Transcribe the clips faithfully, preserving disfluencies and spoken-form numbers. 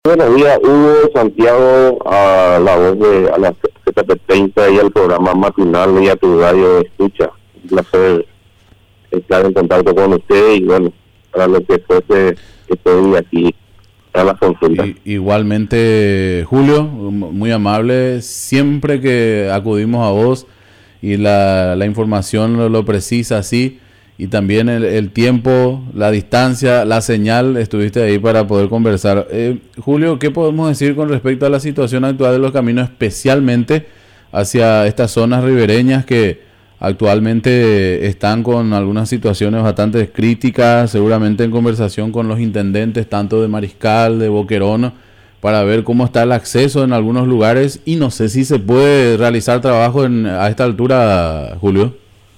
Buenos días, Hugo, Santiago, a la voz de a la Z P treinta y al programa matinal y a tu radio de escucha. Un placer estar en contacto con usted y bueno, para lo que fuese, estoy aquí a la consulta. I, igualmente, Julio, muy amable, siempre que acudimos a vos y la, la información lo, lo precisa así. Y también el, el tiempo, la distancia, la señal, estuviste ahí para poder conversar. Eh, Julio, ¿qué podemos decir con respecto a la situación actual de los caminos, especialmente hacia estas zonas ribereñas que actualmente están con algunas situaciones bastante críticas, seguramente en conversación con los intendentes, tanto de Mariscal, de Boquerón, para ver cómo está el acceso en algunos lugares? Y no sé si se puede realizar trabajo en, a esta altura, Julio.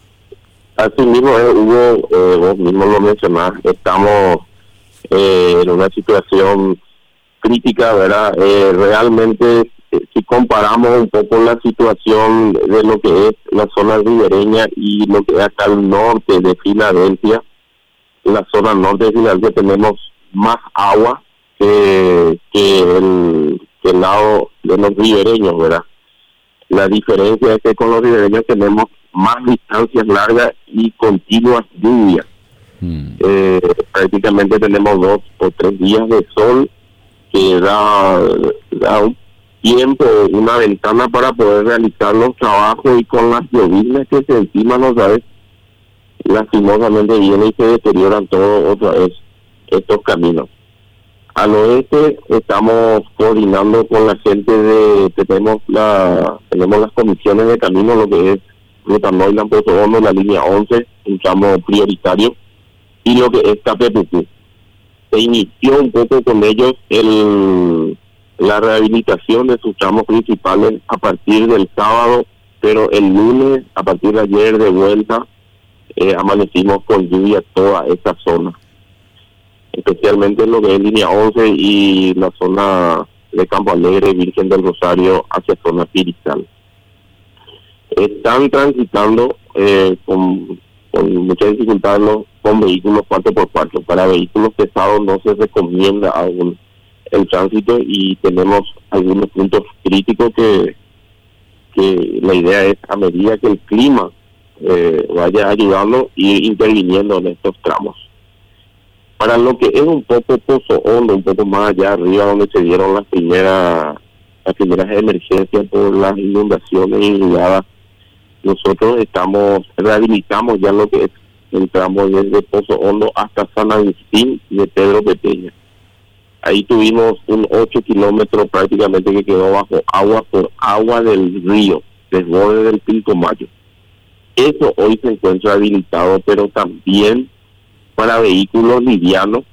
Así mismo, eh, Hugo, eh, vos mismo lo mencionás, estamos eh, en una situación crítica, ¿verdad? Eh, realmente, eh, si comparamos un poco la situación de lo que es la zona ribereña y lo que es acá al norte de Filadelfia, en la zona norte de Filadelfia tenemos más agua que, que, el, que el lado de los ribereños, ¿verdad? La diferencia es que con los ribereños tenemos más distancias largas y continuas lluvias. Mm. Eh, prácticamente tenemos dos o tres días de sol que da, da un tiempo, una ventana para poder realizar los trabajos, y con las lloviznas que se encima, no sabes, lastimosamente vienen y se deterioran todo otra vez estos caminos. Al oeste estamos coordinando con la gente de, tenemos la tenemos las comisiones de camino, lo que es Ruta Neuland, Pozo Hondo, la línea once, un tramo prioritario, y lo que es Capepucú. Se inició un poco con ellos el la rehabilitación de sus tramos principales a partir del sábado, pero el lunes, a partir de ayer de vuelta, eh, amanecimos con lluvia toda esta zona, especialmente lo que es línea once y la zona de Campo Alegre, Virgen del Rosario, hacia zona Pirizal. Están transitando eh, con, con mucha dificultad ¿no? con vehículos cuatro por cuatro. Para vehículos pesados no se recomienda aún el tránsito, y tenemos algunos puntos críticos que, que la idea es, a medida que el clima eh, vaya ayudando, ir interviniendo en estos tramos. Para lo que es un poco Pozo Hondo, un poco más allá arriba, donde se dieron las primeras las primeras emergencias por las inundaciones y riadas, nosotros estamos rehabilitamos ya lo que es el tramo desde Pozo Hondo hasta San Agustín de Pedro Peteña. Ahí tuvimos un ocho kilómetros prácticamente que quedó bajo agua por agua del río, desborde del Pilcomayo. Eso hoy se encuentra habilitado, pero también para vehículos livianos,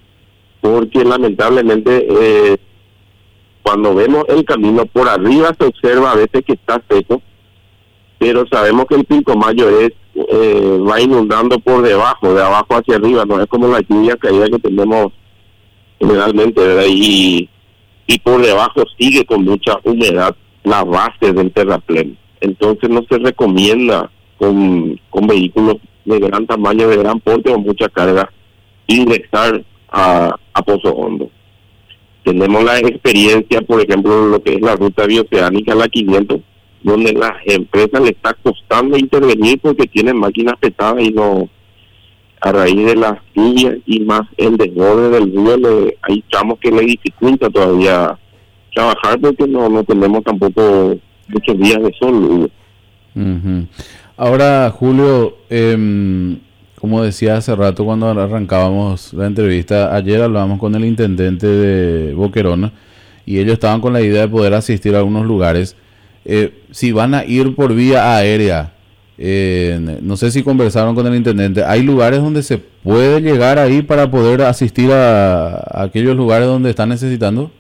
porque lamentablemente eh, cuando vemos el camino por arriba se observa a veces que está seco, pero sabemos que el Pilcomayo es eh, va inundando por debajo, de abajo hacia arriba, no es como la lluvia caída que tenemos generalmente, ¿verdad? Y, y por debajo sigue con mucha humedad la base del terraplén. Entonces no se recomienda con, con vehículos de gran tamaño, de gran porte o mucha carga, ingresar a, a Pozo Hondo. Tenemos la experiencia, por ejemplo, en lo que es la ruta bioceánica, la quinientos, donde las empresas le está costando intervenir porque tienen máquinas pesadas y no, a raíz de las lluvias y más el desborde del río, le, hay tramos que le dificulta todavía trabajar porque no, no tenemos tampoco muchos días de sol. Uh-huh. Ahora, Julio, eh, como decía hace rato cuando arrancábamos la entrevista, ayer hablábamos con el intendente de Boquerón y ellos estaban con la idea de poder asistir a algunos lugares. Eh, si van a ir por vía aérea, eh, no sé si conversaron con el intendente, ¿hay lugares donde se puede llegar ahí para poder asistir a, a aquellos lugares donde están necesitando?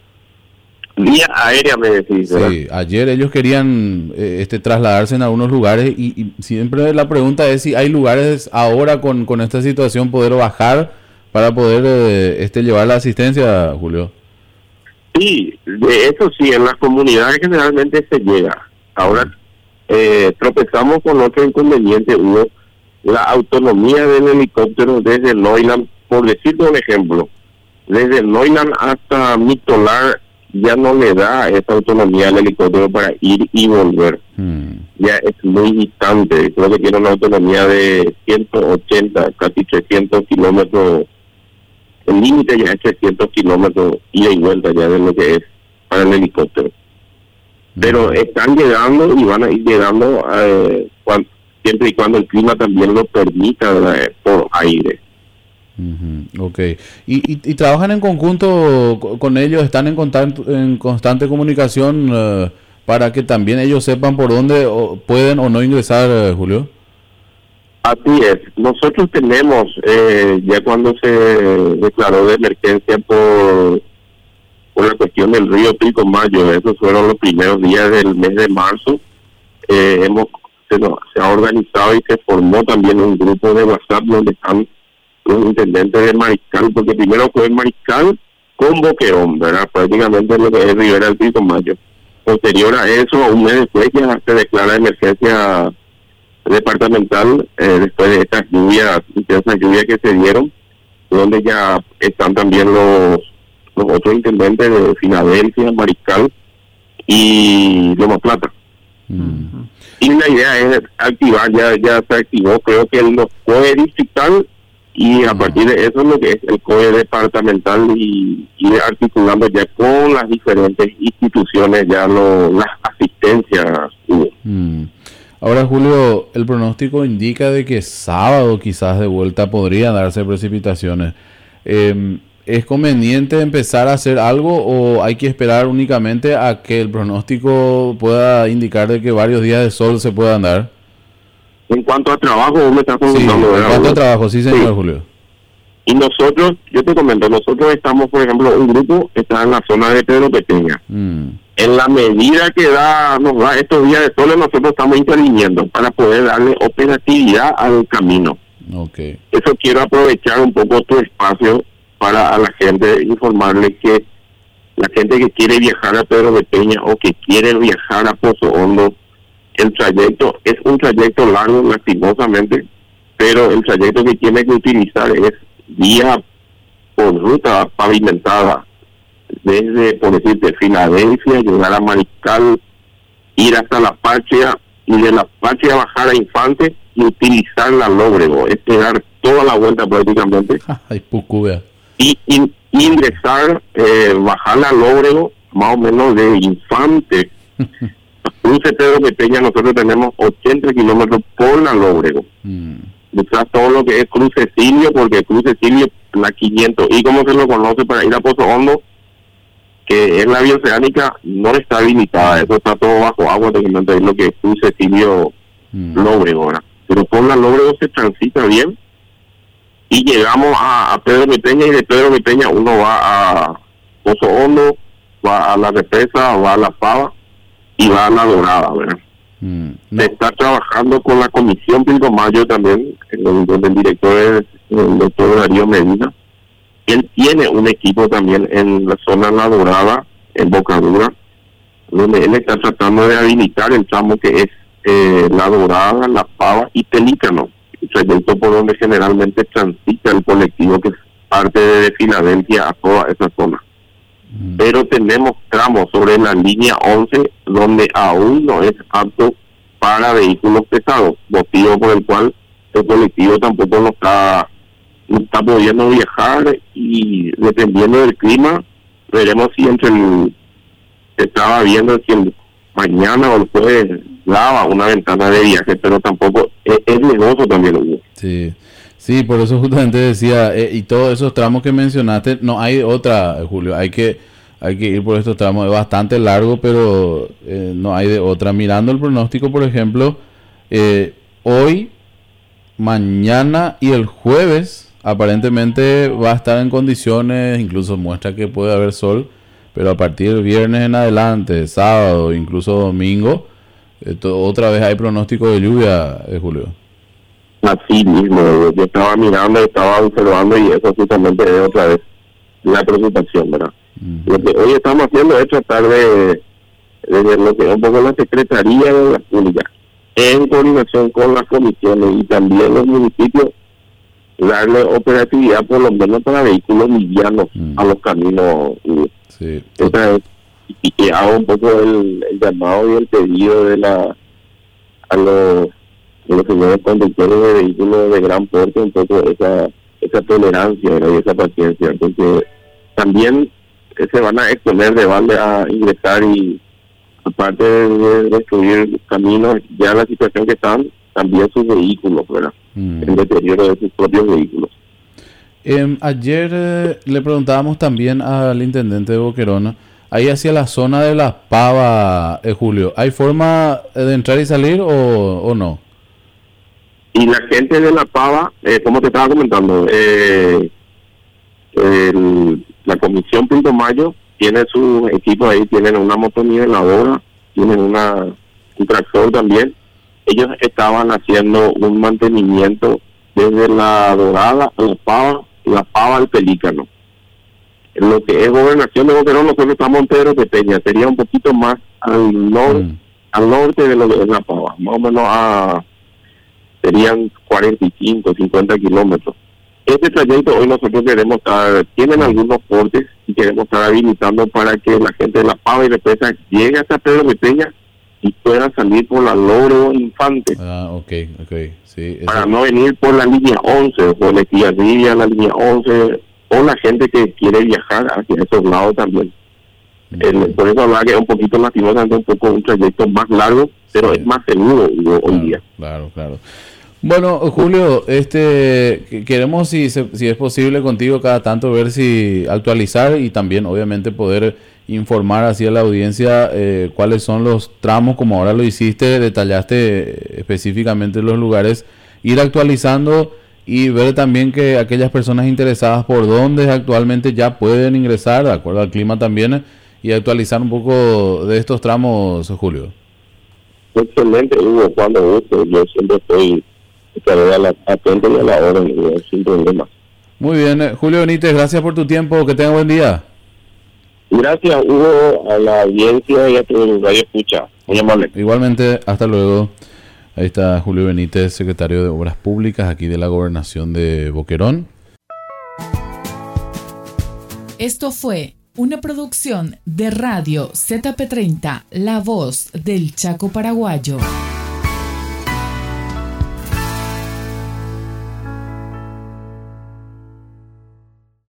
Vía aérea me decís, ¿verdad? Sí, ayer ellos querían eh, este trasladarse en algunos lugares y, y siempre la pregunta es si hay lugares ahora con, con esta situación poder bajar para poder eh, este llevar la asistencia, Julio. Sí, de eso sí, en las comunidades generalmente se llega. Ahora eh, tropezamos con otro inconveniente, uno, la autonomía del helicóptero desde Neuland, por decirte un ejemplo. desde Neuland hasta Mictolar ya no le da esa autonomía al helicóptero para ir y volver. Hmm. Ya es muy distante, creo que tiene una autonomía de ciento ochenta, casi trescientos kilómetros. El límite ya es trescientos kilómetros ida y vuelta ya de lo que es para el helicóptero. Hmm. Pero están llegando y van a ir llegando eh, cuando, siempre y cuando el clima también lo permita, ¿verdad? Por aire. Uh-huh. Ok. ¿Y, y, y trabajan en conjunto con ellos? ¿Están en, contacto, en constante comunicación uh, para que también ellos sepan por dónde o pueden o no ingresar, uh, Julio? Así es. Nosotros tenemos, eh, ya cuando se declaró de emergencia por, por la cuestión del río Pilcomayo, esos fueron los primeros días del mes de marzo, eh, hemos se, no, se ha organizado y se formó también un grupo de WhatsApp donde están los intendentes de Mariscal, porque primero fue Mariscal con Boquerón, ¿verdad? Prácticamente lo que es Rivera del Pilcomayo. Posterior a eso, un mes después ya se declara emergencia departamental, eh, después de estas lluvias, intensas lluvias que se dieron, donde ya están también los, los otros intendentes de Filadelfia, Mariscal y Loma Plata. Mm. Y la idea es activar, ya ya se activó, creo que el C O E distrital, y a partir de eso lo que es el C O E departamental y, y articulando ya con las diferentes instituciones ya lo, las asistencias. Mm. Ahora, Julio, el pronóstico indica de que sábado quizás de vuelta podrían darse precipitaciones. Eh, ¿Es conveniente empezar a hacer algo o hay que esperar únicamente a que el pronóstico pueda indicar de que varios días de sol se puedan dar? En cuanto a trabajo, vos me estás comentando. Sí, en cuanto a trabajo, sí, señor sí. Julio. Y nosotros, yo te comento, nosotros estamos, por ejemplo, un grupo está en la zona de Pedro Peteña. Mm. En la medida que da nos da estos días de sol, nosotros estamos interviniendo para poder darle operatividad al camino. Okay. Eso quiero aprovechar un poco tu espacio para a la gente informarle que la gente que quiere viajar a Pedro Peteña o que quiere viajar a Pozo Hondo, el trayecto es un trayecto largo, lastimosamente, pero el trayecto que tiene que utilizar es vía por ruta pavimentada, desde, por decirte, Filadelfia, llegar a Mariscal, ir hasta La Patria, y de La Patria bajar a Infante y utilizar la Lóbrego, es pegar toda la vuelta prácticamente. Ay, pucubea. Y, y ingresar, eh, bajar la Lóbrego, más o menos de Infante, Cruce Pedro Peteña, nosotros tenemos ochenta kilómetros por la Lóbrego. Mm. Detrás todo lo que es Cruce Silvio, porque Cruce Silvio, la quinientos, y como se lo conoce para ir a Pozo Hondo, que es la vía oceánica, no está habilitada, eso está todo bajo agua, técnicamente es lo que es Cruce Silvio mm. Lóbrego, ¿verdad? Pero por la Lóbrego se transita bien, y llegamos a, a Pedro Peteña, y de Pedro Peteña uno va a Pozo Hondo, va a la represa, va a la Pava, y va a la Dorada, ¿verdad? Mm, no. Se está trabajando con la Comisión Pilcomayo también, donde el director es el doctor Darío Medina. Él tiene un equipo también en la zona La Dorada, en Bocadura, donde él está tratando de habilitar el tramo que es eh, La Dorada, La Pava y Pelícano, el trayecto por donde generalmente transita el colectivo que es parte de Filadelfia a toda esa zona. Pero tenemos tramos sobre la línea once donde aún no es apto para vehículos pesados, motivo por el cual el colectivo tampoco no está, no está pudiendo viajar, y dependiendo del clima veremos si entre el se estaba viendo si el mañana o el jueves daba una ventana de viaje, pero tampoco es, es negocio también, Hugo. Sí. Sí, por eso justamente decía, eh, y todos esos tramos que mencionaste, no hay otra, Julio, hay que hay que ir por estos tramos, es bastante largo, pero eh, no hay de otra. Mirando el pronóstico, por ejemplo, eh, hoy, mañana y el jueves, aparentemente va a estar en condiciones, incluso muestra que puede haber sol, pero a partir del viernes en adelante, sábado, incluso domingo, esto, otra vez hay pronóstico de lluvia, eh, Julio. Así mismo, yo estaba mirando, estaba observando, y eso justamente es otra vez la preocupación, ¿verdad? Uh-huh. Lo que hoy estamos haciendo es tratar de, de ver lo que es un poco la Secretaría de la Pública, en coordinación con las comisiones y también los municipios, darle operatividad por lo menos para vehículos livianos mm. a los caminos. Sí. Esa es, y que hago un poco el, el llamado y el pedido de la a los, a los señores conductores de vehículos de gran porte, un poco esa esa tolerancia, ¿verdad? Y esa paciencia, porque también se van a exponer de balde a ingresar y aparte de destruir caminos, ya la situación que están, también sus vehículos, ¿verdad? Mm. El deterioro de sus propios vehículos. Eh, ayer eh, le preguntábamos también al intendente de Boquerón, ahí hacia la zona de La Pava, eh, Julio, ¿hay forma de entrar y salir o, o no? Y la gente de La Pava, eh, como te estaba comentando, eh, el, la Comisión Punto Mayo tiene su equipo ahí, tienen una motoniveladora, tienen una, un tractor también. Ellos estaban haciendo un mantenimiento desde La Dorada a La Pava, La Pava al Pelícano. En lo que es Gobernación de Boquerón, nosotros estamos en Pedro de Peña, sería un poquito más al, nor, mm. al norte de lo que es La Pava, más o menos a serían cuarenta y cinco, cincuenta kilómetros. Este trayecto hoy nosotros queremos estar, tienen algunos portes y queremos estar habilitando para que la gente de La Pava y de Presa llegue hasta Pedro de Peña y puedan salir por la Logro Infante. Ah, ok, ok, sí. Eso... Para no venir por la línea once, o por la Estigarribia, la línea once, o la gente que quiere viajar hacia esos lados también. Okay. El, por eso hablaba que es un poquito lastimosamente un poco un trayecto más largo, pero sí. es más seguro digo, claro, hoy día. Claro, claro. Bueno, Julio, este queremos si si es posible contigo cada tanto ver si actualizar y también obviamente poder informar así a la audiencia eh, cuáles son los tramos, como ahora lo hiciste, detallaste específicamente los lugares, ir actualizando y ver también que aquellas personas interesadas por dónde actualmente ya pueden ingresar, de acuerdo al clima también, y actualizar un poco de estos tramos, Julio. Excelente, Hugo, cuando guste, yo siempre estoy estaré a la, atento y a la hora, sin problema. Muy bien, Julio Benítez, gracias por tu tiempo, que tenga buen día. Gracias, Hugo, a la audiencia y a tu radio escucha. Muy amable. Igualmente, hasta luego. Ahí está Julio Benítez, secretario de Obras Públicas aquí de la Gobernación de Boquerón. Esto fue una producción de Radio Z P treinta, La Voz del Chaco Paraguayo.